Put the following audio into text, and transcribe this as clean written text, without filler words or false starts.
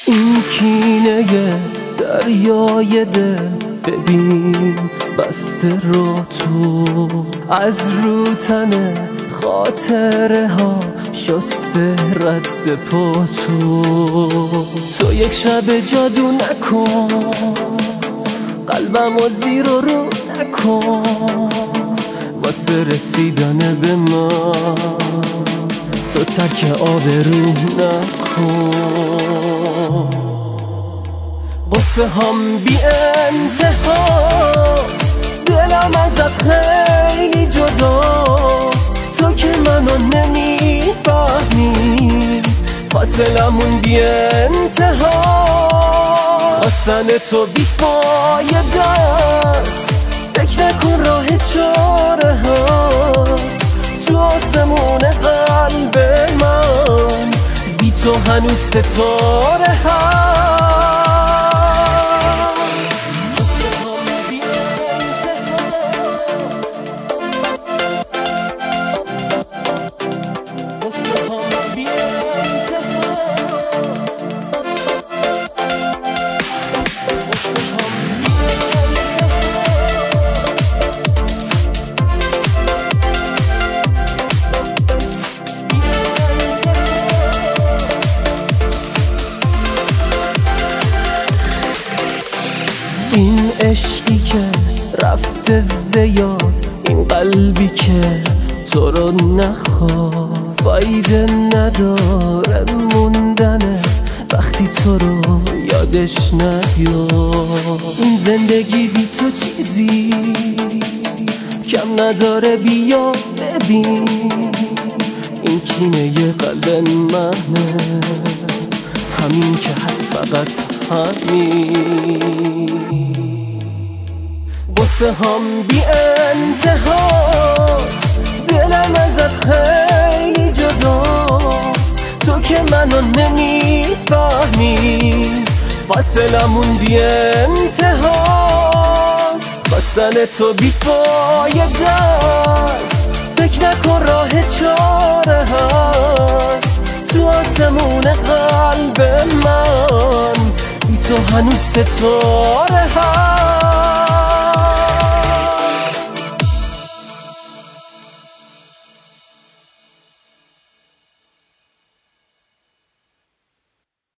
این کینه دریای دل ببین بسته رو تو، از رو تن خاطره ها شسته رد پا تو یک شب جادو نکن، قلبم و زیر و رو نکن، واسه رسیدن به من تو ترک آبرو نکن. قصه هم بی انتهاست، دلم ازت خیلی جداست، تو که منو نمیفهمی، فاصلمون بی انتهاست، خواستن تو بی فایده است، فکر نکن راه چاره هست، تو آسمون قلب من بی تو هنوز ستاره هست. این عشقی که رفته زیاد، این قلبی که تو رو نخواد، فایده نداره موندنه وقتی تو رو یادش نیاد. این زندگی بی تو چیزی کم نداره، بیا ببین این کینه قلب منه، همین که هست فقط همین. قصه هم بی انتهاست، دلم ازت خیلی جداست، تو که منو نمیفهمی، فاصلمون بی انتهاست، خواستن تو بی فایده است، فکر نکن راه چاره هست، تو آسمون قلب من بی تو هنوز ستاره هست.